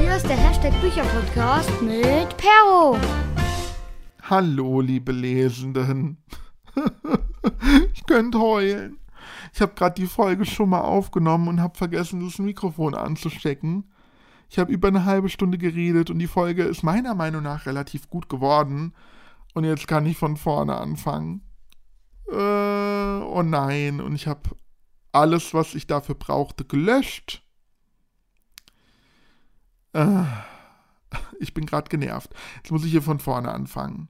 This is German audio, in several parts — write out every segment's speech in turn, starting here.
Hier ist der Hashtag Bücherpodcast mit Pero. Hallo, liebe Lesenden. Ich könnte heulen. Ich habe gerade die Folge schon mal aufgenommen und habe vergessen, das Mikrofon anzustecken. Ich habe über eine halbe Stunde geredet und die Folge ist meiner Meinung nach relativ gut geworden. Und jetzt kann ich von vorne anfangen. Oh nein, und ich habe alles, was ich dafür brauchte, gelöscht. Ich bin gerade genervt. Jetzt muss ich hier von vorne anfangen.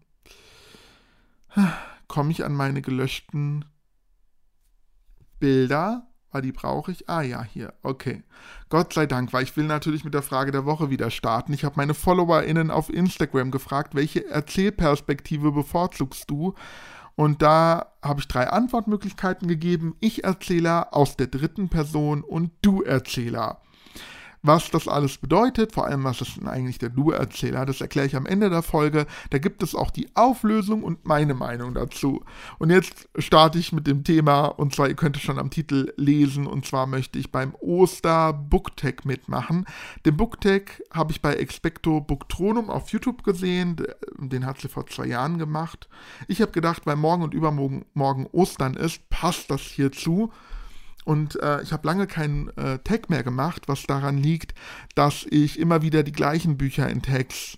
Komme ich an meine gelöschten Bilder? Die brauche ich. Ah ja, hier. Okay. Gott sei Dank, weil ich will natürlich mit der Frage der Woche wieder starten. Ich habe meine FollowerInnen auf Instagram gefragt, welche Erzählperspektive bevorzugst du? Und da habe ich 3 Antwortmöglichkeiten gegeben. Ich-Erzähler, aus der dritten Person und Du-Erzähler. Was das alles bedeutet, vor allem was ist denn eigentlich der Du-Erzähler, das erkläre ich am Ende der Folge. Da gibt es auch die Auflösung und meine Meinung dazu. Und jetzt starte ich mit dem Thema, und zwar, ihr könnt es schon am Titel lesen, und zwar möchte ich beim Oster-Booktag mitmachen. Den Booktag habe ich bei Expecto Booktronum auf YouTube gesehen, den hat sie vor 2 Jahren gemacht. Ich habe gedacht, weil morgen und übermorgen Ostern ist, passt das hierzu. Und ich habe lange keinen Tag mehr gemacht, was daran liegt, dass ich immer wieder die gleichen Bücher in Tags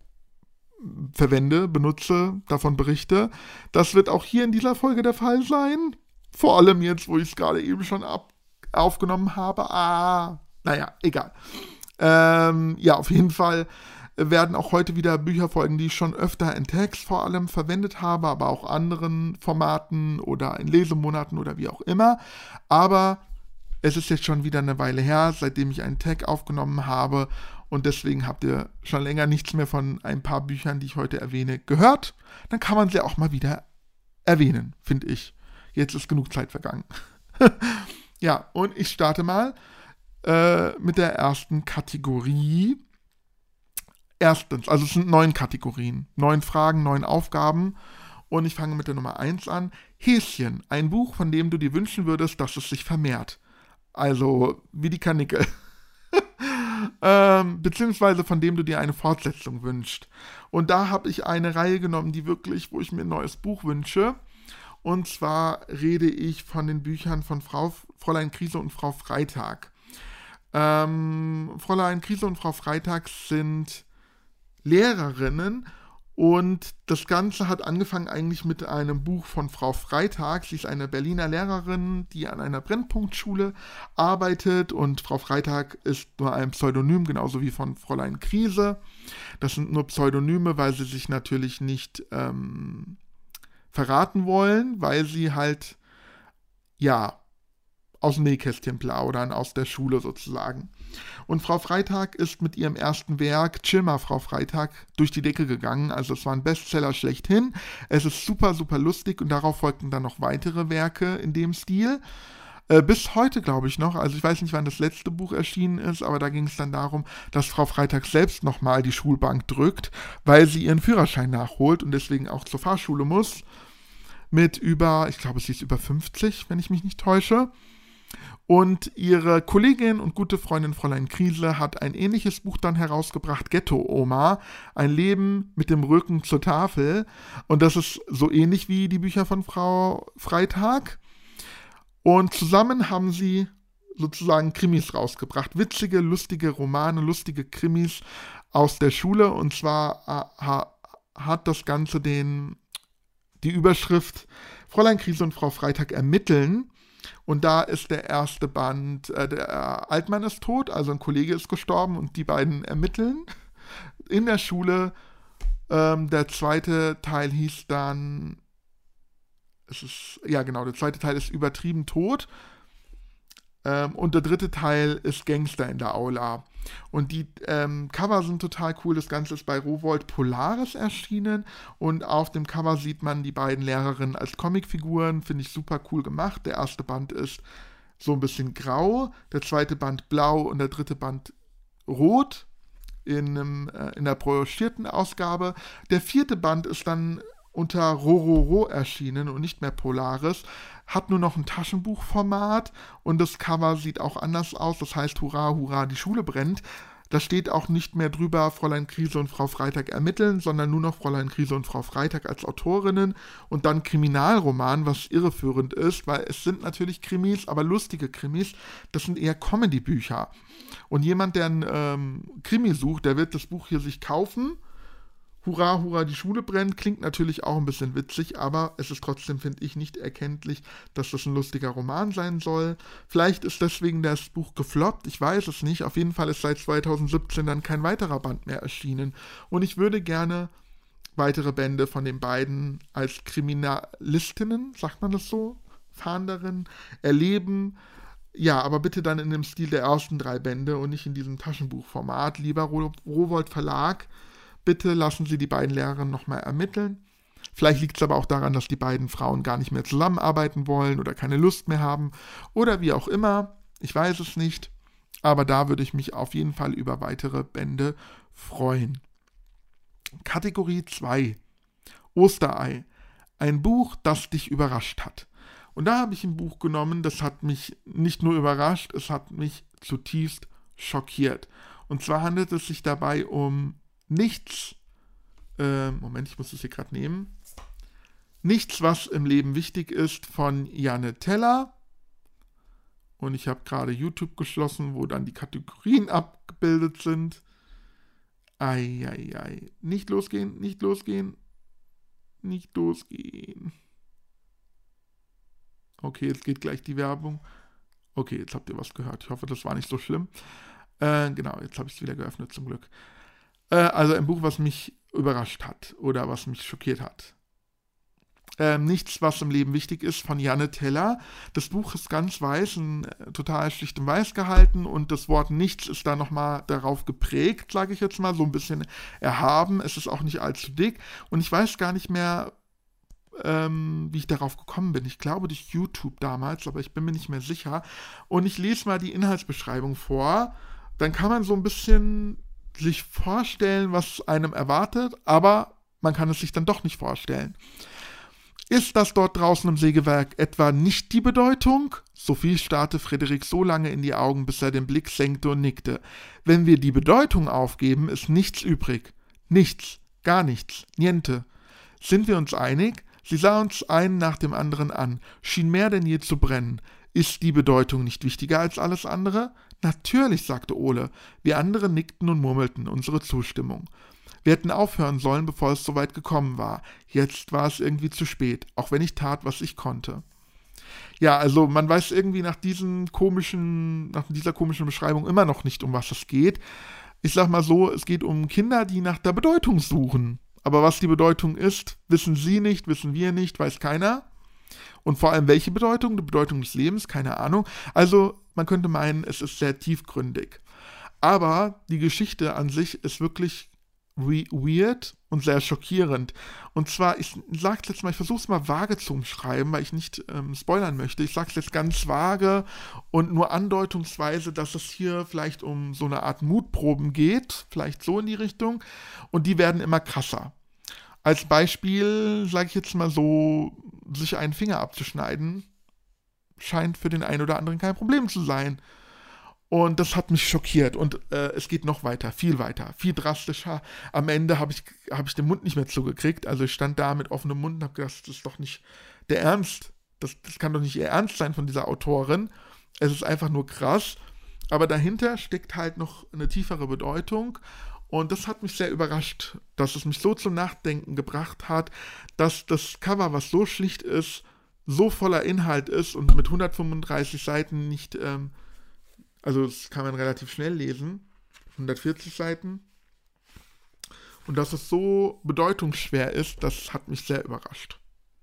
benutze, davon berichte. Das wird auch hier in dieser Folge der Fall sein. Vor allem jetzt, wo ich es gerade eben schon aufgenommen habe. Naja, egal. Ja, auf jeden Fall werden auch heute wieder Bücher folgen, die ich schon öfter in Tags vor allem verwendet habe, aber auch anderen Formaten oder in Lesemonaten oder wie auch immer. Aber es ist jetzt schon wieder eine Weile her, seitdem ich einen Tag aufgenommen habe, und deswegen habt ihr schon länger nichts mehr von ein paar Büchern, die ich heute erwähne, gehört. Dann kann man sie auch mal wieder erwähnen, finde ich. Jetzt ist genug Zeit vergangen. Ja, und ich starte mal mit der ersten Kategorie. Erstens, also es sind 9 Kategorien, 9 Fragen, 9 Aufgaben, und ich fange mit der Nummer 1 an. Häschen, ein Buch, von dem du dir wünschen würdest, dass es sich vermehrt. Also wie die Karnickel. Beziehungsweise von dem du dir eine Fortsetzung wünschst. Und da habe ich eine Reihe genommen, wo ich mir ein neues Buch wünsche. Und zwar rede ich von den Büchern von Fräulein Krise und Frau Freitag. Fräulein Krise und Frau Freitag sind Lehrerinnen, und das Ganze hat angefangen eigentlich mit einem Buch von Frau Freitag. Sie ist eine Berliner Lehrerin, die an einer Brennpunktschule arbeitet, und Frau Freitag ist nur ein Pseudonym, genauso wie von Fräulein Krise. Das sind nur Pseudonyme, weil sie sich natürlich nicht verraten wollen, weil sie halt, aus dem Nähkästchen plaudern, aus der Schule sozusagen. Und Frau Freitag ist mit ihrem ersten Werk, Chill mal, Frau Freitag, durch die Decke gegangen. Also es war ein Bestseller schlechthin. Es ist super, super lustig, und darauf folgten dann noch weitere Werke in dem Stil. Bis heute, glaube ich, noch. Also ich weiß nicht, wann das letzte Buch erschienen ist, aber da ging es dann darum, dass Frau Freitag selbst nochmal die Schulbank drückt, weil sie ihren Führerschein nachholt und deswegen auch zur Fahrschule muss. Ich glaube, sie ist über 50, wenn ich mich nicht täusche. Und ihre Kollegin und gute Freundin Fräulein Krise hat ein ähnliches Buch dann herausgebracht, Ghetto-Oma, ein Leben mit dem Rücken zur Tafel. Und das ist so ähnlich wie die Bücher von Frau Freitag. Und zusammen haben sie sozusagen Krimis rausgebracht. Witzige, lustige Romane, lustige Krimis aus der Schule. Und zwar hat das Ganze die Überschrift Fräulein Krise und Frau Freitag ermitteln. Und da ist der erste Band, der Altmann ist tot, also ein Kollege ist gestorben, und die beiden ermitteln in der Schule. Der zweite Teil hieß dann, der zweite Teil ist übertrieben tot. Und der dritte Teil ist Gangster in der Aula. Und die Cover sind total cool. Das Ganze ist bei Rowohlt Polaris erschienen. Und auf dem Cover sieht man die beiden Lehrerinnen als Comicfiguren. Finde ich super cool gemacht. Der erste Band ist so ein bisschen grau, der zweite Band blau und der dritte Band rot in der broschierten Ausgabe. Der vierte Band ist dann unter Rororo erschienen und nicht mehr Polaris, hat nur noch ein Taschenbuchformat und das Cover sieht auch anders aus, das heißt Hurra, Hurra, die Schule brennt. Da steht auch nicht mehr drüber, Fräulein Krise und Frau Freitag ermitteln, sondern nur noch Fräulein Krise und Frau Freitag als Autorinnen und dann Kriminalroman, was irreführend ist, weil es sind natürlich Krimis, aber lustige Krimis. Das sind eher Comedy-Bücher. Und jemand, der einen Krimi sucht, der wird das Buch hier sich kaufen. Hurra, hurra, die Schule brennt, klingt natürlich auch ein bisschen witzig, aber es ist trotzdem, finde ich, nicht erkenntlich, dass das ein lustiger Roman sein soll. Vielleicht ist deswegen das Buch gefloppt, ich weiß es nicht. Auf jeden Fall ist seit 2017 dann kein weiterer Band mehr erschienen. Und ich würde gerne weitere Bände von den beiden als Kriminalistinnen, sagt man das so, Fahnderinnen, erleben. Ja, aber bitte dann in dem Stil der ersten 3 Bände und nicht in diesem Taschenbuchformat. Lieber Rowohlt Verlag, bitte lassen Sie die beiden Lehrerinnen nochmal ermitteln. Vielleicht liegt es aber auch daran, dass die beiden Frauen gar nicht mehr zusammenarbeiten wollen oder keine Lust mehr haben oder wie auch immer. Ich weiß es nicht. Aber da würde ich mich auf jeden Fall über weitere Bände freuen. Kategorie 2. Osterei. Ein Buch, das dich überrascht hat. Und da habe ich ein Buch genommen, das hat mich nicht nur überrascht, es hat mich zutiefst schockiert. Und zwar handelt es sich dabei um Nichts, Moment, ich muss das hier gerade nehmen. Nichts, was im Leben wichtig ist, von Janne Teller. Und ich habe gerade YouTube geschlossen, wo dann die Kategorien abgebildet sind. Eieiei. Nicht losgehen, nicht losgehen, nicht losgehen. Okay, jetzt geht gleich die Werbung. Okay, jetzt habt ihr was gehört. Ich hoffe, das war nicht so schlimm. Genau, jetzt habe ich es wieder geöffnet, zum Glück. Also ein Buch, was mich überrascht hat oder was mich schockiert hat. Nichts, was im Leben wichtig ist, von Janne Teller. Das Buch ist ganz weiß, total schlicht und weiß gehalten und das Wort Nichts ist da nochmal darauf geprägt, sage ich jetzt mal, so ein bisschen erhaben. Es ist auch nicht allzu dick und ich weiß gar nicht mehr, wie ich darauf gekommen bin. Ich glaube durch YouTube damals, aber ich bin mir nicht mehr sicher. Und ich lese mal die Inhaltsbeschreibung vor. Dann kann man so ein bisschen sich vorstellen, was einem erwartet, aber man kann es sich dann doch nicht vorstellen. Ist das dort draußen im Sägewerk etwa nicht die Bedeutung? Sophie starrte Frederik so lange in die Augen, bis er den Blick senkte und nickte. Wenn wir die Bedeutung aufgeben, ist nichts übrig. Nichts, gar nichts, niente. Sind wir uns einig? Sie sah uns einen nach dem anderen an, schien mehr denn je zu brennen. Ist die Bedeutung nicht wichtiger als alles andere? Natürlich, sagte Ole. Wir anderen nickten und murmelten unsere Zustimmung. Wir hätten aufhören sollen, bevor es so weit gekommen war. Jetzt war es irgendwie zu spät, auch wenn ich tat, was ich konnte. Ja, also man weiß irgendwie nach dieser komischen Beschreibung immer noch nicht, um was es geht. Ich sag mal so, es geht um Kinder, die nach der Bedeutung suchen. Aber was die Bedeutung ist, wissen sie nicht, wissen wir nicht, weiß keiner. Und vor allem welche Bedeutung? Die Bedeutung des Lebens, keine Ahnung. Also man könnte meinen, es ist sehr tiefgründig. Aber die Geschichte an sich ist wirklich weird und sehr schockierend. Und zwar, ich sag's jetzt mal, ich versuche es mal vage zu umschreiben, weil ich nicht spoilern möchte. Ich sag's jetzt ganz vage und nur andeutungsweise, dass es hier vielleicht um so eine Art Mutproben geht, vielleicht so in die Richtung. Und die werden immer krasser. Als Beispiel, sage ich jetzt mal so, sich einen Finger abzuschneiden, scheint für den einen oder anderen kein Problem zu sein. Und das hat mich schockiert. Und es geht noch weiter, viel drastischer. Am Ende habe ich den Mund nicht mehr zugekriegt. Also ich stand da mit offenem Mund und habe gedacht, das ist doch nicht der Ernst. Das kann doch nicht ihr Ernst sein von dieser Autorin. Es ist einfach nur krass. Aber dahinter steckt halt noch eine tiefere Bedeutung. Und das hat mich sehr überrascht, dass es mich so zum Nachdenken gebracht hat, dass das Cover, was so schlicht ist, so voller Inhalt ist und mit 135 Seiten nicht, also das kann man relativ schnell lesen, 140 Seiten. Und dass es so bedeutungsschwer ist, das hat mich sehr überrascht.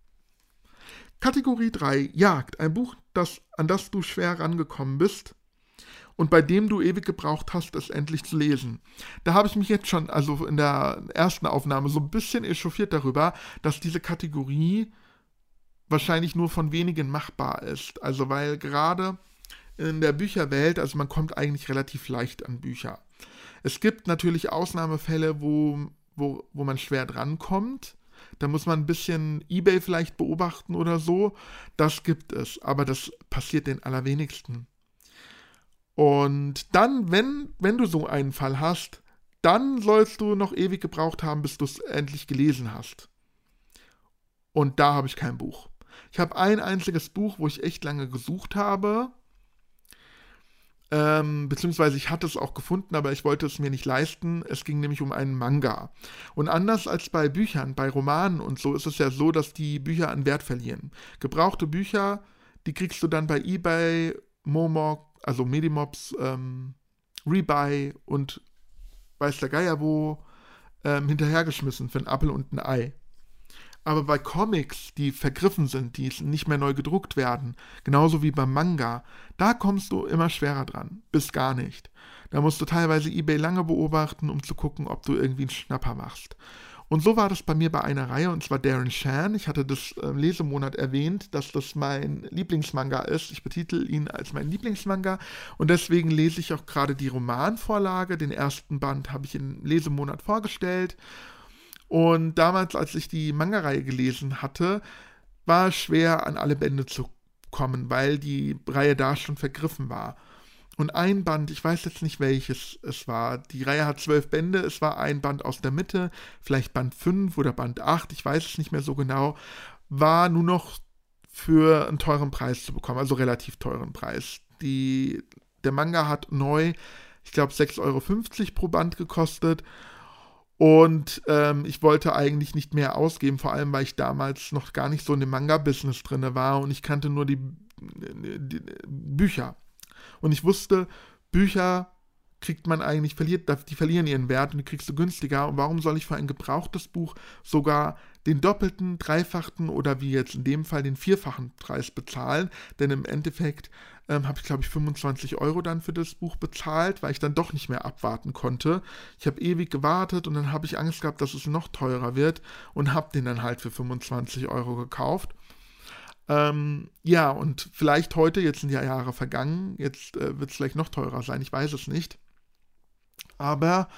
Kategorie 3, Jagd, ein Buch, an das du schwer rangekommen bist und bei dem du ewig gebraucht hast, es endlich zu lesen. Da habe ich mich jetzt schon, also in der ersten Aufnahme, so ein bisschen echauffiert darüber, dass diese Kategorie wahrscheinlich nur von wenigen machbar ist. Also weil gerade in der Bücherwelt, also man kommt eigentlich relativ leicht an Bücher. Es gibt natürlich Ausnahmefälle, wo man schwer drankommt. Da muss man ein bisschen eBay vielleicht beobachten oder so. Das gibt es, aber das passiert den allerwenigsten. Und dann, wenn du so einen Fall hast, dann sollst du noch ewig gebraucht haben, bis du es endlich gelesen hast. Und da habe ich kein Buch. Ich habe ein einziges Buch, wo ich echt lange gesucht habe. Beziehungsweise ich hatte es auch gefunden, aber ich wollte es mir nicht leisten. Es ging nämlich um einen Manga. Und anders als bei Büchern, bei Romanen und so, ist es ja so, dass die Bücher an Wert verlieren. Gebrauchte Bücher, die kriegst du dann bei eBay, Momox, also Medimobs, Rebuy und weiß der Geier wo, hinterhergeschmissen für einen Apfel und ein Ei. Aber bei Comics, die vergriffen sind, die nicht mehr neu gedruckt werden, genauso wie beim Manga, da kommst du immer schwerer dran, bis gar nicht. Da musst du teilweise eBay lange beobachten, um zu gucken, ob du irgendwie einen Schnapper machst. Und so war das bei mir bei einer Reihe, und zwar Darren Shan. Ich hatte das Lesemonat erwähnt, dass das mein Lieblingsmanga ist. Ich betitel ihn als mein Lieblingsmanga und deswegen lese ich auch gerade die Romanvorlage. Den ersten Band habe ich im Lesemonat vorgestellt. Und damals, als ich die Manga-Reihe gelesen hatte, war es schwer, an alle Bände zu kommen, weil die Reihe da schon vergriffen war. Und ein Band, ich weiß jetzt nicht welches es war, die Reihe hat 12 Bände, es war ein Band aus der Mitte, vielleicht Band 5 oder Band 8, ich weiß es nicht mehr so genau, war nur noch für einen teuren Preis zu bekommen, also relativ teuren Preis. Der Manga hat neu, ich glaube 6,50 Euro pro Band gekostet. Und ich wollte eigentlich nicht mehr ausgeben, vor allem, weil ich damals noch gar nicht so in dem Manga-Business drin war und ich kannte nur die Bücher. Und ich wusste, Bücher kriegt man eigentlich, die verlieren ihren Wert und die kriegst du günstiger. Und warum soll ich für ein gebrauchtes Buch sogar den doppelten, dreifachen oder wie jetzt in dem Fall den vierfachen Preis bezahlen? Denn im Endeffekt habe ich, glaube ich, 25 Euro dann für das Buch bezahlt, weil ich dann doch nicht mehr abwarten konnte. Ich habe ewig gewartet und dann habe ich Angst gehabt, dass es noch teurer wird und habe den dann halt für 25 Euro gekauft. Ja, und vielleicht heute, jetzt sind ja Jahre vergangen, jetzt wird es vielleicht noch teurer sein, ich weiß es nicht. Aber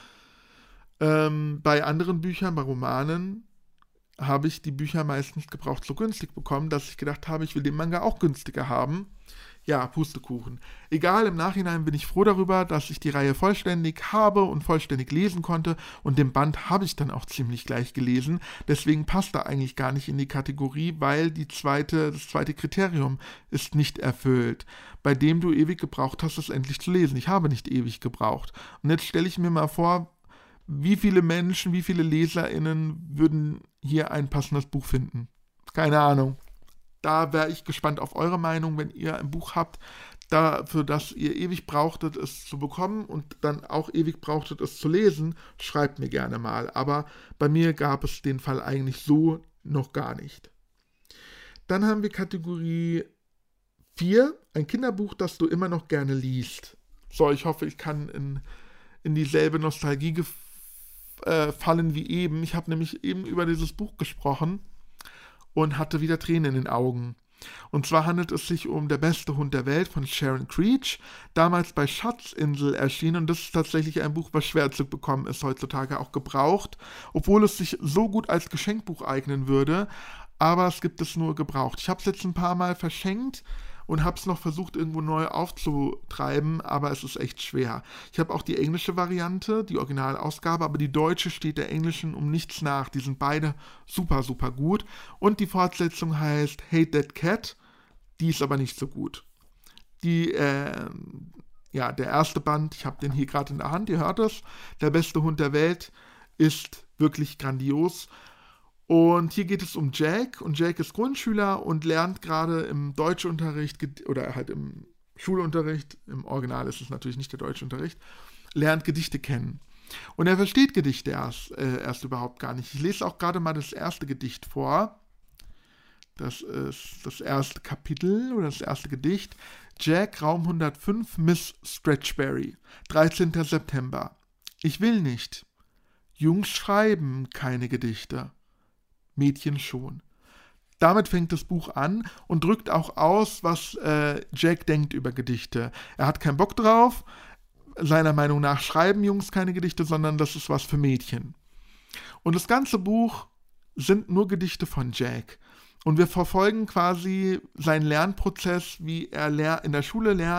bei anderen Büchern, bei Romanen, habe ich die Bücher meistens gebraucht so günstig bekommen, dass ich gedacht habe, ich will den Manga auch günstiger haben. Ja, Pustekuchen. Egal, im Nachhinein bin ich froh darüber, dass ich die Reihe vollständig habe und vollständig lesen konnte und den Band habe ich dann auch ziemlich gleich gelesen. Deswegen passt er eigentlich gar nicht in die Kategorie, weil das zweite Kriterium ist nicht erfüllt, bei dem du ewig gebraucht hast, es endlich zu lesen. Ich habe nicht ewig gebraucht. Und jetzt stelle ich mir mal vor, wie viele Menschen, wie viele LeserInnen würden hier ein passendes Buch finden? Keine Ahnung. Da wäre ich gespannt auf eure Meinung, wenn ihr ein Buch habt, dafür, dass ihr ewig brauchtet, es zu bekommen und dann auch ewig brauchtet, es zu lesen, schreibt mir gerne mal. Aber bei mir gab es den Fall eigentlich so noch gar nicht. Dann haben wir Kategorie 4, ein Kinderbuch, das du immer noch gerne liest. So, ich hoffe, ich kann in dieselbe Nostalgie fallen wie eben. Ich habe nämlich eben über dieses Buch gesprochen und hatte wieder Tränen in den Augen. Und zwar handelt es sich um Der beste Hund der Welt von Sharon Creech, damals bei Schatzinsel erschienen, und das ist tatsächlich ein Buch, was schwer zu bekommen ist, heutzutage auch gebraucht, obwohl es sich so gut als Geschenkbuch eignen würde, aber es gibt es nur gebraucht. Ich habe es jetzt ein paar Mal verschenkt und habe es noch versucht, irgendwo neu aufzutreiben, aber es ist echt schwer. Ich habe auch die englische Variante, die Originalausgabe, aber die deutsche steht der englischen um nichts nach. Die sind beide super, super gut. Und die Fortsetzung heißt Hate That Cat, die ist aber nicht so gut. Der erste Band, ich habe den hier gerade in der Hand, ihr hört es, Der beste Hund der Welt, ist wirklich grandios. Und hier geht es um Jack, und Jack ist Grundschüler und lernt gerade im Deutschunterricht oder halt im Schulunterricht, im Original ist es natürlich nicht der Deutschunterricht, lernt Gedichte kennen. Und er versteht Gedichte erst überhaupt gar nicht. Ich lese auch gerade mal das erste Gedicht vor. Das ist das erste Kapitel oder das erste Gedicht. Jack, Raum 105, Miss Stretchberry, 13. September. Ich will nicht. Jungs schreiben keine Gedichte. Mädchen schon. Damit fängt das Buch an und drückt auch aus, was Jack denkt über Gedichte. Er hat keinen Bock drauf. Seiner Meinung nach schreiben Jungs keine Gedichte, sondern das ist was für Mädchen. Und das ganze Buch sind nur Gedichte von Jack. Und wir verfolgen quasi seinen Lernprozess, wie er in der Schule lernt,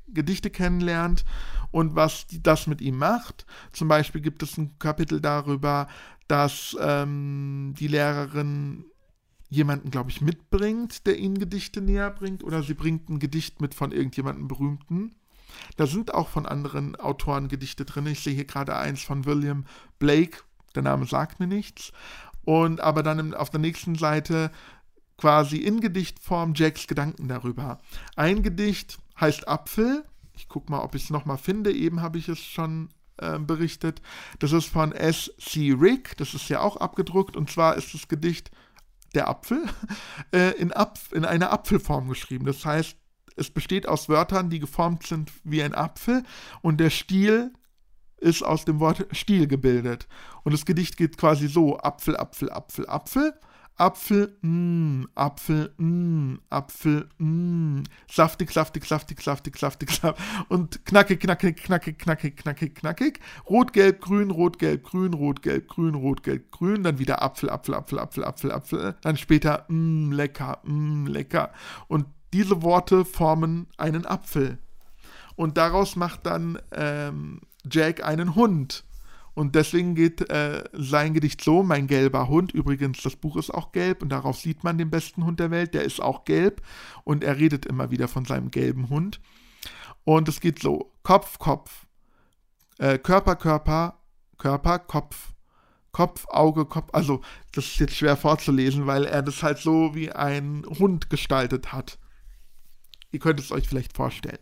Gedichte kennenlernt und was das mit ihm macht. Zum Beispiel gibt es ein Kapitel darüber, dass die Lehrerin jemanden, glaube ich, mitbringt, der ihnen Gedichte näher bringt, oder sie bringt ein Gedicht mit von irgendjemandem Berühmten. Da sind auch von anderen Autoren Gedichte drin. Ich sehe hier gerade eins von William Blake, der Name sagt mir nichts. Und aber dann auf der nächsten Seite quasi in Gedichtform Jacks Gedanken darüber. Ein Gedicht heißt Apfel. Ich gucke mal, ob ich es nochmal finde. Eben habe ich es schon berichtet. Das ist von S.C. Rick. Das ist ja auch abgedruckt. Und zwar ist das Gedicht Der Apfel in einer Apfelform geschrieben. Das heißt, es besteht aus Wörtern, die geformt sind wie ein Apfel. Und der Stiel ist aus dem Wort Stiel gebildet. Und das Gedicht geht quasi so: Apfel, Apfel, Apfel, Apfel. Apfel, Apfel, Apfel, saftig, saftig, saftig, saftig, saftig, saftig und knackig, knackig, knackig, knackig, knackig, knackig, rot, gelb, grün, rot, gelb, grün, rot, gelb, grün, rot, gelb, grün, dann wieder Apfel, Apfel, Apfel, Apfel, Apfel, Apfel, dann später, lecker, lecker. Und diese Worte formen einen Apfel. Und daraus macht dann Jack einen Hund. Und deswegen geht sein Gedicht so: Mein gelber Hund. Übrigens, das Buch ist auch gelb und darauf sieht man den besten Hund der Welt. Der ist auch gelb und er redet immer wieder von seinem gelben Hund. Und es geht so: Kopf, Kopf, Körper, Körper, Körper, Kopf, Kopf, Auge, Kopf. Also das ist jetzt schwer vorzulesen, weil er das halt so wie ein Hund gestaltet hat. Ihr könnt es euch vielleicht vorstellen.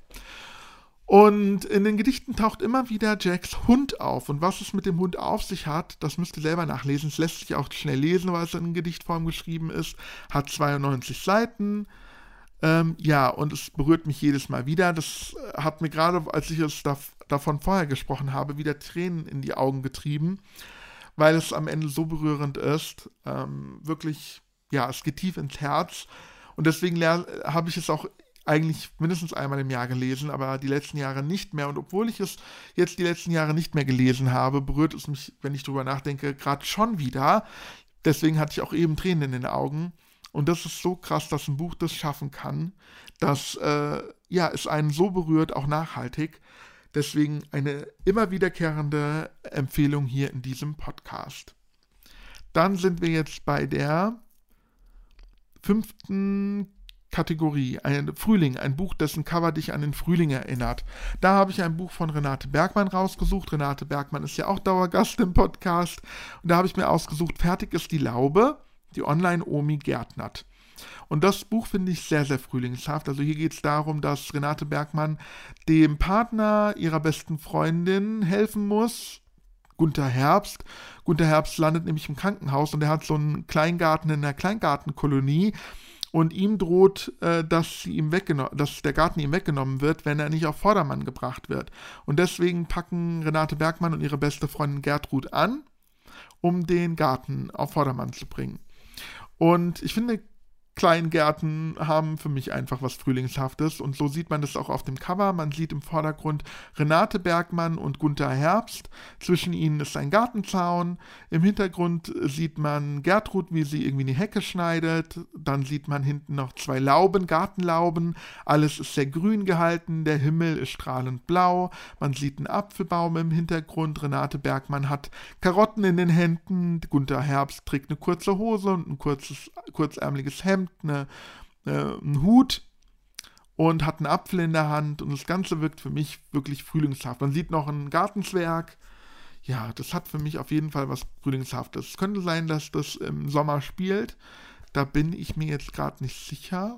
Und in den Gedichten taucht immer wieder Jacks Hund auf. Und was es mit dem Hund auf sich hat, das müsst ihr selber nachlesen. Es lässt sich auch schnell lesen, weil es in Gedichtform geschrieben ist. Hat 92 Seiten. Und es berührt mich jedes Mal wieder. Das hat mir gerade, als ich es davon vorher gesprochen habe, wieder Tränen in die Augen getrieben, weil es am Ende so berührend ist. Wirklich, ja, es geht tief ins Herz. Und deswegen habe ich es auch eigentlich mindestens einmal im Jahr gelesen, aber die letzten Jahre nicht mehr. Und obwohl ich es jetzt die letzten Jahre nicht mehr gelesen habe, berührt es mich, wenn ich drüber nachdenke, gerade schon wieder. Deswegen hatte ich auch eben Tränen in den Augen. Und das ist so krass, dass ein Buch das schaffen kann, dass es einen so berührt, auch nachhaltig. Deswegen eine immer wiederkehrende Empfehlung hier in diesem Podcast. Dann sind wir jetzt bei der 5. Kategorie, Frühling, ein Buch, dessen Cover dich an den Frühling erinnert. Da habe ich ein Buch von Renate Bergmann rausgesucht. Renate Bergmann ist ja auch Dauergast im Podcast. Und da habe ich mir ausgesucht: Fertig ist die Laube, die Online-Omi gärtnert. Und das Buch finde ich sehr, sehr frühlingshaft. Also hier geht es darum, dass Renate Bergmann dem Partner ihrer besten Freundin helfen muss, Gunther Herbst. Gunther Herbst landet nämlich im Krankenhaus und er hat so einen Kleingarten in einer Kleingartenkolonie. Und ihm droht, dass der Garten ihm weggenommen wird, wenn er nicht auf Vordermann gebracht wird. Und deswegen packen Renate Bergmann und ihre beste Freundin Gertrud an, um den Garten auf Vordermann zu bringen. Und ich finde, Kleingärten haben für mich einfach was Frühlingshaftes und so sieht man das auch auf dem Cover. Man sieht im Vordergrund Renate Bergmann und Gunther Herbst. Zwischen ihnen ist ein Gartenzaun. Im Hintergrund sieht man Gertrud, wie sie irgendwie eine Hecke schneidet. Dann sieht man hinten noch 2 Lauben, Gartenlauben. Alles ist sehr grün gehalten. Der Himmel ist strahlend blau. Man sieht einen Apfelbaum im Hintergrund. Renate Bergmann hat Karotten in den Händen. Gunther Herbst trägt eine kurze Hose und ein kurzärmeliges Hemd. Einen Hut und hat einen Apfel in der Hand und das Ganze wirkt für mich wirklich frühlingshaft. Man sieht noch einen Gartenzwerg. Ja, das hat für mich auf jeden Fall was Frühlingshaftes. Es könnte sein, dass das im Sommer spielt. Da bin ich mir jetzt gerade nicht sicher.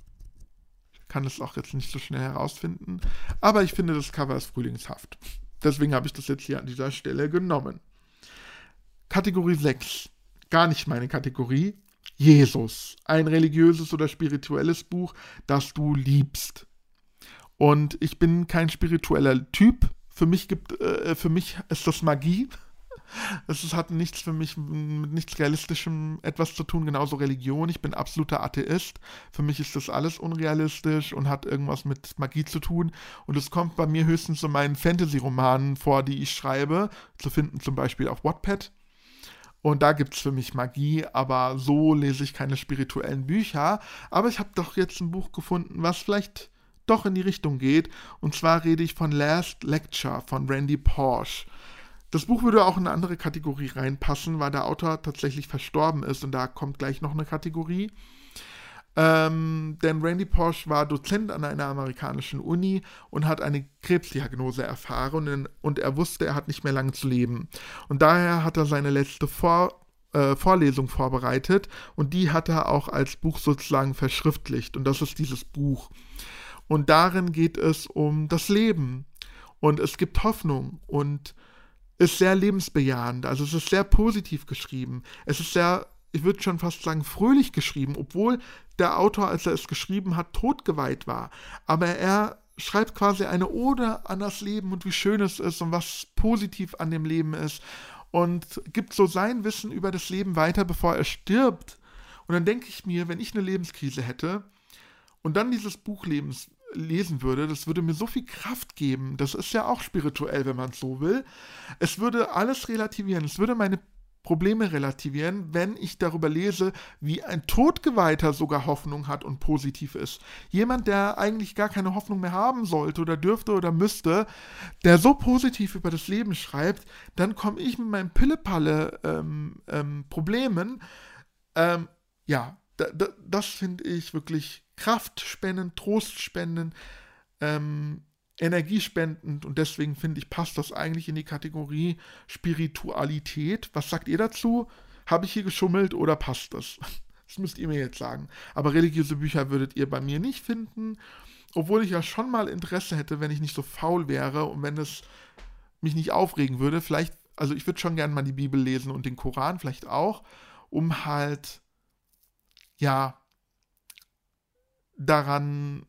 Ich kann das auch jetzt nicht so schnell herausfinden. Aber ich finde, das Cover ist frühlingshaft. Deswegen habe ich das jetzt hier an dieser Stelle genommen. Kategorie 6. Gar nicht meine Kategorie. Jesus, ein religiöses oder spirituelles Buch, das du liebst. Und ich bin kein spiritueller Typ. Für mich ist das Magie. Es hat nichts für mich mit nichts Realistischem etwas zu tun, genauso Religion. Ich bin absoluter Atheist. Für mich ist das alles unrealistisch und hat irgendwas mit Magie zu tun. Und es kommt bei mir höchstens in meinen Fantasy-Romanen vor, die ich schreibe, zu finden zum Beispiel auf Wattpad. Und da gibt es für mich Magie, aber so lese ich keine spirituellen Bücher. Aber ich habe doch jetzt ein Buch gefunden, was vielleicht doch in die Richtung geht. Und zwar rede ich von Last Lecture von Randy Pausch. Das Buch würde auch in eine andere Kategorie reinpassen, weil der Autor tatsächlich verstorben ist und da kommt gleich noch eine Kategorie. Denn Randy Pausch war Dozent an einer amerikanischen Uni und hat eine Krebsdiagnose erfahren und er wusste, er hat nicht mehr lange zu leben. Und daher hat er seine letzte Vorlesung vorbereitet und die hat er auch als Buch sozusagen verschriftlicht und das ist dieses Buch. Und darin geht es um das Leben und es gibt Hoffnung und ist sehr lebensbejahend, also es ist sehr positiv geschrieben. Es ist sehr, ich würde schon fast sagen, fröhlich geschrieben, obwohl der Autor, als er es geschrieben hat, todgeweiht war. Aber er schreibt quasi eine Ode an das Leben und wie schön es ist und was positiv an dem Leben ist und gibt so sein Wissen über das Leben weiter, bevor er stirbt. Und dann denke ich mir, wenn ich eine Lebenskrise hätte und dann dieses Buch lesen würde, das würde mir so viel Kraft geben. Das ist ja auch spirituell, wenn man es so will. Es würde alles relativieren. Es würde meine Probleme relativieren, wenn ich darüber lese, wie ein Todgeweihter sogar Hoffnung hat und positiv ist. Jemand, der eigentlich gar keine Hoffnung mehr haben sollte oder dürfte oder müsste, der so positiv über das Leben schreibt, dann komme ich mit meinen Pille-Palle-Problemen, das finde ich wirklich kraftspendend, trostspendend, energiespendend und deswegen finde ich, passt das eigentlich in die Kategorie Spiritualität. Was sagt ihr dazu? Habe ich hier geschummelt oder passt das? Das müsst ihr mir jetzt sagen. Aber religiöse Bücher würdet ihr bei mir nicht finden, obwohl ich ja schon mal Interesse hätte, wenn ich nicht so faul wäre und wenn es mich nicht aufregen würde. Vielleicht, also ich würde schon gerne mal die Bibel lesen und den Koran vielleicht auch, um halt, daran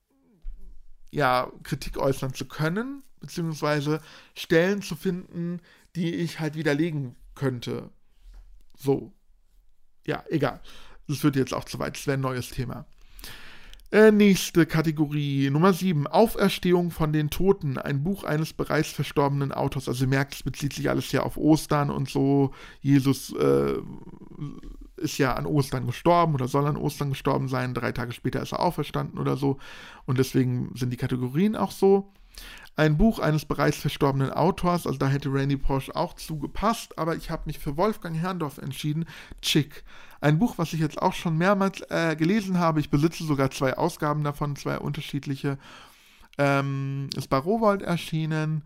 Kritik äußern zu können, beziehungsweise Stellen zu finden, die ich halt widerlegen könnte. So. Ja, egal. Das wird jetzt auch zu weit. Das wäre ein neues Thema. Nächste Kategorie, Nummer 7. Auferstehung von den Toten. Ein Buch eines bereits verstorbenen Autors. Also ihr merkt, es bezieht sich alles ja auf Ostern und so. Jesus ist ja an Ostern gestorben oder soll an Ostern gestorben sein. 3 Tage später ist er auferstanden oder so. Und deswegen sind die Kategorien auch so. Ein Buch eines bereits verstorbenen Autors, also da hätte Randy Pausch auch zugepasst, aber ich habe mich für Wolfgang Herrndorf entschieden, Chick. Ein Buch, was ich jetzt auch schon mehrmals gelesen habe, ich besitze sogar 2 Ausgaben davon, 2 unterschiedliche, ist bei Rowohlt erschienen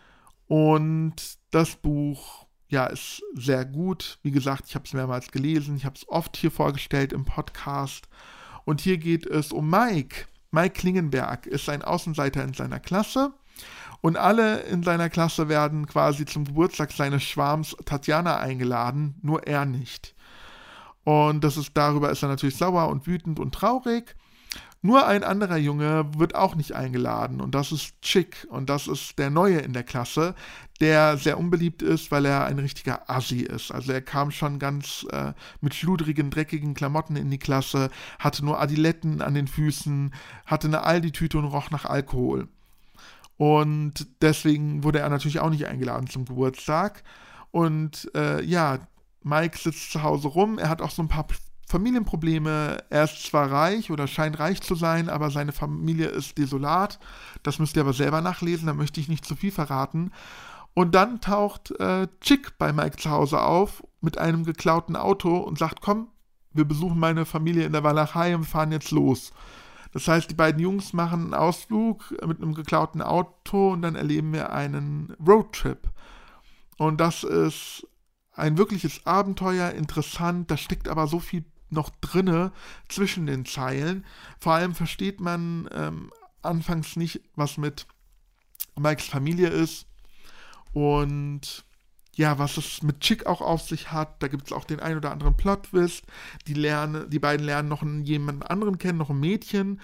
und das Buch, ist sehr gut. Wie gesagt, ich habe es mehrmals gelesen, ich habe es oft hier vorgestellt im Podcast und hier geht es um Mike. Mike Klingenberg ist ein Außenseiter in seiner Klasse und alle in seiner Klasse werden quasi zum Geburtstag seines Schwarms Tatjana eingeladen, nur er nicht. Und darüber ist er natürlich sauer und wütend und traurig. Nur ein anderer Junge wird auch nicht eingeladen und das ist Chick und das ist der Neue in der Klasse, der sehr unbeliebt ist, weil er ein richtiger Assi ist. Also er kam schon ganz mit schludrigen, dreckigen Klamotten in die Klasse, hatte nur Adiletten an den Füßen, hatte eine Aldi-Tüte und roch nach Alkohol. Und deswegen wurde er natürlich auch nicht eingeladen zum Geburtstag. Und Mike sitzt zu Hause rum, er hat auch so ein paar Familienprobleme. Er ist zwar reich oder scheint reich zu sein, aber seine Familie ist desolat. Das müsst ihr aber selber nachlesen, da möchte ich nicht zu viel verraten. Und dann taucht Chick bei Mike zu Hause auf mit einem geklauten Auto und sagt, komm, wir besuchen meine Familie in der Walachei und fahren jetzt los. Das heißt, die beiden Jungs machen einen Ausflug mit einem geklauten Auto und dann erleben wir einen Roadtrip. Und das ist ein wirkliches Abenteuer, interessant, da steckt aber so viel noch drinne zwischen den Zeilen. Vor allem versteht man anfangs nicht, was mit Mikes Familie ist und was es mit Chick auch auf sich hat. Da gibt es auch den ein oder anderen Plot-Twist. Die beiden lernen noch jemanden anderen kennen, noch ein Mädchen,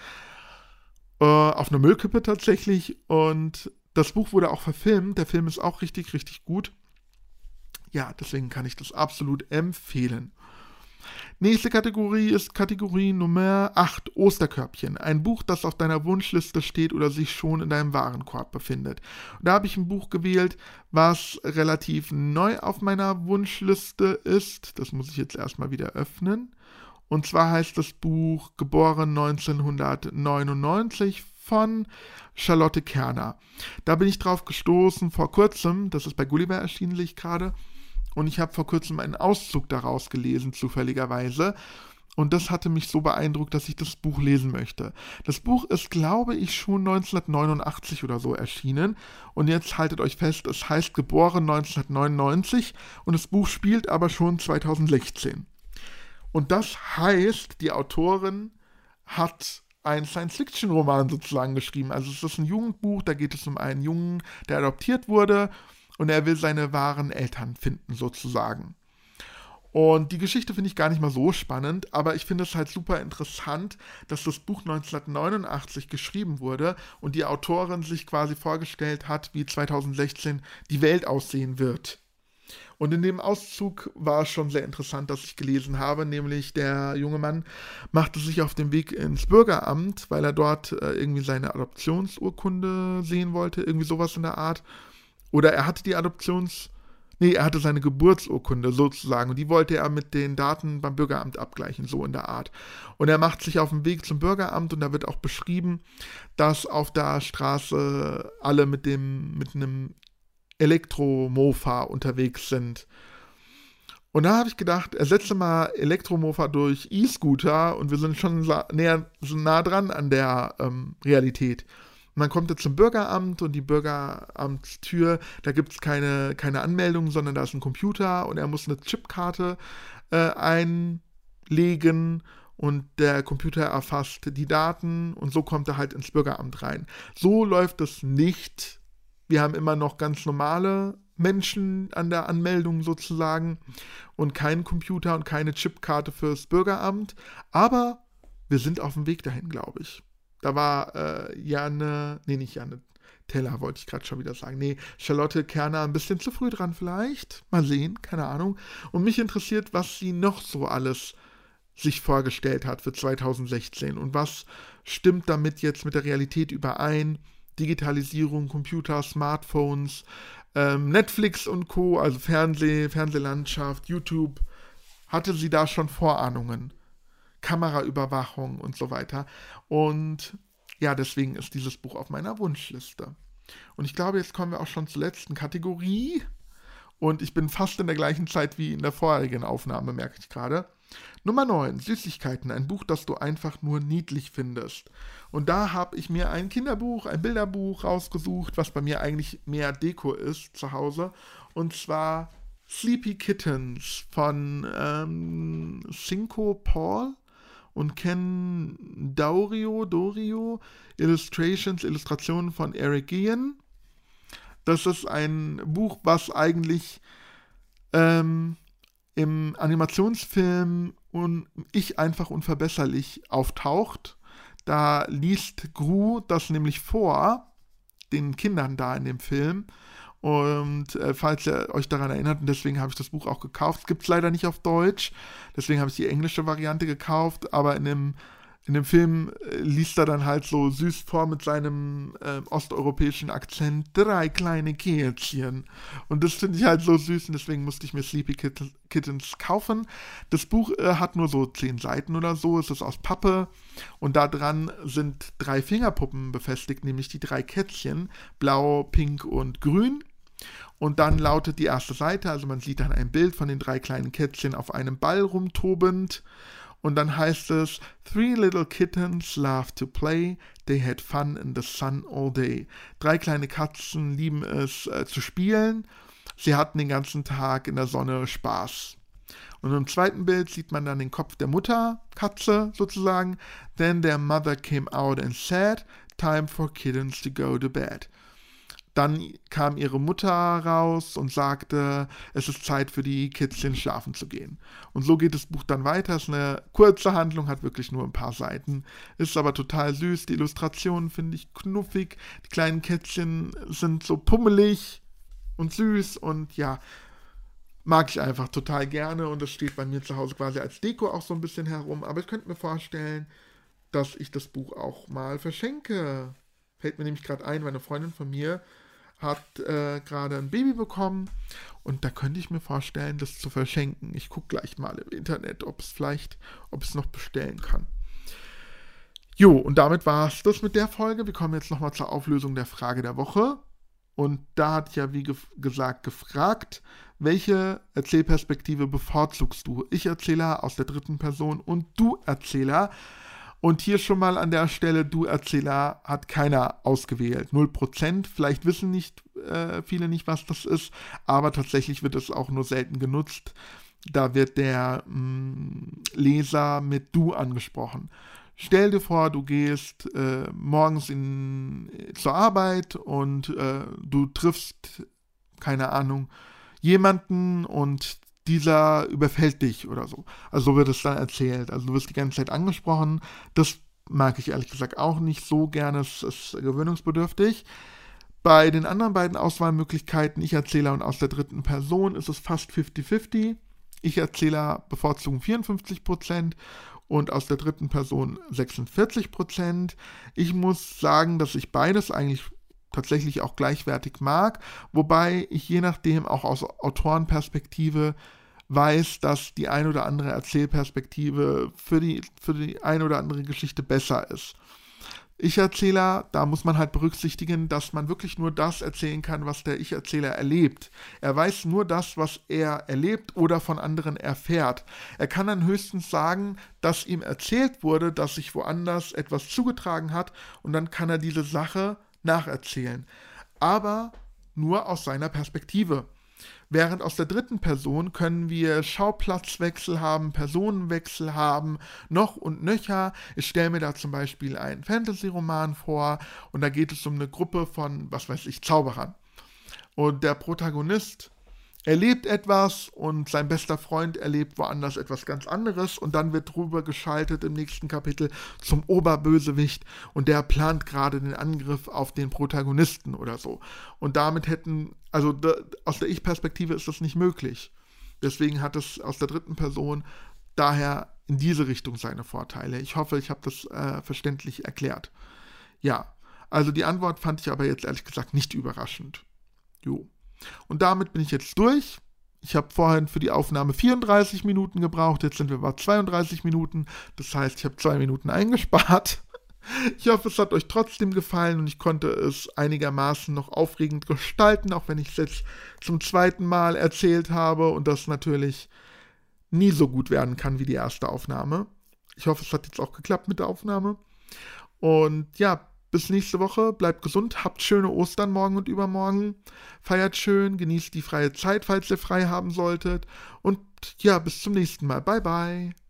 auf einer Müllkippe tatsächlich. Und das Buch wurde auch verfilmt. Der Film ist auch richtig, richtig gut. Ja, deswegen kann ich das absolut empfehlen. Nächste Kategorie ist Kategorie Nummer 8, Osterkörbchen. Ein Buch, das auf deiner Wunschliste steht oder sich schon in deinem Warenkorb befindet. Und da habe ich ein Buch gewählt, was relativ neu auf meiner Wunschliste ist. Das muss ich jetzt erstmal wieder öffnen. Und zwar heißt das Buch Geboren 1999 von Charlotte Kerner. Da bin ich drauf gestoßen vor kurzem, das ist bei Gulliver erschienen, sehe ich gerade, und ich habe vor kurzem einen Auszug daraus gelesen, zufälligerweise. Und das hatte mich so beeindruckt, dass ich das Buch lesen möchte. Das Buch ist, glaube ich, schon 1989 oder so erschienen. Und jetzt haltet euch fest, es heißt Geboren 1999 und das Buch spielt aber schon 2016. Und das heißt, die Autorin hat einen Science-Fiction-Roman sozusagen geschrieben. Also es ist ein Jugendbuch, da geht es um einen Jungen, der adoptiert wurde und er will seine wahren Eltern finden sozusagen. Und die Geschichte finde ich gar nicht mal so spannend, aber ich finde es halt super interessant, dass das Buch 1989 geschrieben wurde und die Autorin sich quasi vorgestellt hat, wie 2016 die Welt aussehen wird. Und in dem Auszug war es schon sehr interessant, dass ich gelesen habe, nämlich der junge Mann machte sich auf den Weg ins Bürgeramt, weil er dort irgendwie seine Adoptionsurkunde sehen wollte, irgendwie sowas in der Art. Oder er hatte er hatte seine Geburtsurkunde sozusagen und die wollte er mit den Daten beim Bürgeramt abgleichen, so in der Art. Und er macht sich auf den Weg zum Bürgeramt und da wird auch beschrieben, dass auf der Straße alle mit einem Elektromofa unterwegs sind. Und da habe ich gedacht, ersetze mal Elektromofa durch E-Scooter und wir sind schon so nah dran an der Realität. Und dann kommt er zum Bürgeramt und die Bürgeramtstür, da gibt es keine Anmeldung, sondern da ist ein Computer und er muss eine Chipkarte einlegen und der Computer erfasst die Daten und so kommt er halt ins Bürgeramt rein. So läuft es nicht. Wir haben immer noch ganz normale Menschen an der Anmeldung sozusagen und keinen Computer und keine Chipkarte fürs Bürgeramt, aber wir sind auf dem Weg dahin, glaube ich. Da war nicht Janne Teller, wollte ich gerade schon wieder sagen. Nee, Charlotte Kerner ein bisschen zu früh dran vielleicht. Mal sehen, keine Ahnung. Und mich interessiert, was sie noch so alles sich vorgestellt hat für 2016 und was stimmt damit jetzt mit der Realität überein. Digitalisierung, Computer, Smartphones, Netflix und Co., also Fernsehlandschaft, YouTube. Hatte sie da schon Vorahnungen? Kameraüberwachung und so weiter. Und ja, deswegen ist dieses Buch auf meiner Wunschliste. Und ich glaube, jetzt kommen wir auch schon zur letzten Kategorie. Und ich bin fast in der gleichen Zeit wie in der vorherigen Aufnahme, merke ich gerade. Nummer 9, Süßigkeiten, ein Buch, das du einfach nur niedlich findest. Und da habe ich mir ein Kinderbuch, ein Bilderbuch rausgesucht, was bei mir eigentlich mehr Deko ist zu Hause. Und zwar Sleepy Kittens von Cinco Paul und Ken Dorio, Illustrationen von Eric Guillen. Das ist ein Buch, was eigentlich im Animationsfilm Ich einfach unverbesserlich auftaucht. Da liest Gru das nämlich vor, den Kindern da in dem Film. Und falls ihr euch daran erinnert, und deswegen habe ich das Buch auch gekauft, es gibt es leider nicht auf Deutsch, deswegen habe ich die englische Variante gekauft, aber in dem Film liest er dann halt so süß vor mit seinem osteuropäischen Akzent 3 kleine Kätzchen. Und das finde ich halt so süß und deswegen musste ich mir Sleepy Kittens kaufen. Das Buch hat nur so 10 Seiten oder so, es ist aus Pappe und da dran sind 3 Fingerpuppen befestigt, nämlich die 3 Kätzchen, blau, pink und grün. Und dann lautet die erste Seite, also man sieht dann ein Bild von den 3 kleinen Kätzchen auf einem Ball rumtobend. Und dann heißt es, 3 little kittens love to play, they had fun in the sun all day. 3 kleine Katzen lieben es zu spielen, sie hatten den ganzen Tag in der Sonne Spaß. Und im zweiten Bild sieht man dann den Kopf der Mutterkatze sozusagen. Then their mother came out and said, time for kittens to go to bed. Dann kam ihre Mutter raus und sagte, es ist Zeit für die Kätzchen schlafen zu gehen. Und so geht das Buch dann weiter. Es ist eine kurze Handlung, hat wirklich nur ein paar Seiten. Ist aber total süß. Die Illustrationen finde ich knuffig. Die kleinen Kätzchen sind so pummelig und süß und ja, mag ich einfach total gerne. Und das steht bei mir zu Hause quasi als Deko auch so ein bisschen herum. Aber ich könnte mir vorstellen, dass ich das Buch auch mal verschenke. Fällt mir nämlich gerade ein, meine Freundin von mir hat gerade ein Baby bekommen und da könnte ich mir vorstellen, das zu verschenken. Ich gucke gleich mal im Internet, ob es noch bestellen kann. Jo, und damit war es das mit der Folge. Wir kommen jetzt nochmal zur Auflösung der Frage der Woche. Und da hatte ich ja, wie gesagt, gefragt, welche Erzählperspektive bevorzugst du? Ich-Erzähler aus der dritten Person und Du-Erzähler. Und hier schon mal an der Stelle, Du-Erzähler hat keiner ausgewählt. 0%. Vielleicht wissen nicht viele nicht, was das ist, aber tatsächlich wird es auch nur selten genutzt. Da wird der Leser mit Du angesprochen. Stell dir vor, du gehst morgens zur Arbeit und du triffst, keine Ahnung, jemanden und dieser überfällt dich oder so. Also so wird es dann erzählt. Also du wirst die ganze Zeit angesprochen. Das mag ich ehrlich gesagt auch nicht so gerne. Es ist gewöhnungsbedürftig. Bei den anderen beiden Auswahlmöglichkeiten, Ich-Erzähler und aus der dritten Person, ist es fast 50-50. Ich-Erzähler bevorzugen 54% und aus der dritten Person 46%. Ich muss sagen, dass ich beides eigentlich tatsächlich auch gleichwertig mag, wobei ich je nachdem auch aus Autorenperspektive weiß, dass die ein oder andere Erzählperspektive für die ein oder andere Geschichte besser ist. Ich-Erzähler, da muss man halt berücksichtigen, dass man wirklich nur das erzählen kann, was der Ich-Erzähler erlebt. Er weiß nur das, was er erlebt oder von anderen erfährt. Er kann dann höchstens sagen, dass ihm erzählt wurde, dass sich woanders etwas zugetragen hat und dann kann er diese Sache nacherzählen. Aber nur aus seiner Perspektive. Während aus der dritten Person können wir Schauplatzwechsel haben, Personenwechsel haben, noch und nöcher. Ich stelle mir da zum Beispiel einen Fantasy-Roman vor und da geht es um eine Gruppe von, was weiß ich, Zauberern. Und der Protagonist erlebt etwas und sein bester Freund erlebt woanders etwas ganz anderes und dann wird drüber geschaltet im nächsten Kapitel zum Oberbösewicht und der plant gerade den Angriff auf den Protagonisten oder so. Und damit aus der Ich-Perspektive ist das nicht möglich. Deswegen hat es aus der dritten Person daher in diese Richtung seine Vorteile. Ich hoffe, ich habe das verständlich erklärt. Ja, also die Antwort fand ich aber jetzt ehrlich gesagt nicht überraschend. Jo. Und damit bin ich jetzt durch. Ich habe vorhin für die Aufnahme 34 Minuten gebraucht, jetzt sind wir bei 32 Minuten. Das heißt, ich habe 2 Minuten eingespart. Ich hoffe, es hat euch trotzdem gefallen und ich konnte es einigermaßen noch aufregend gestalten, auch wenn ich es jetzt zum zweiten Mal erzählt habe und das natürlich nie so gut werden kann wie die erste Aufnahme. Ich hoffe, es hat jetzt auch geklappt mit der Aufnahme. Und ja, bis nächste Woche, bleibt gesund, habt schöne Ostern morgen und übermorgen, feiert schön, genießt die freie Zeit, falls ihr frei haben solltet und ja, bis zum nächsten Mal, bye bye.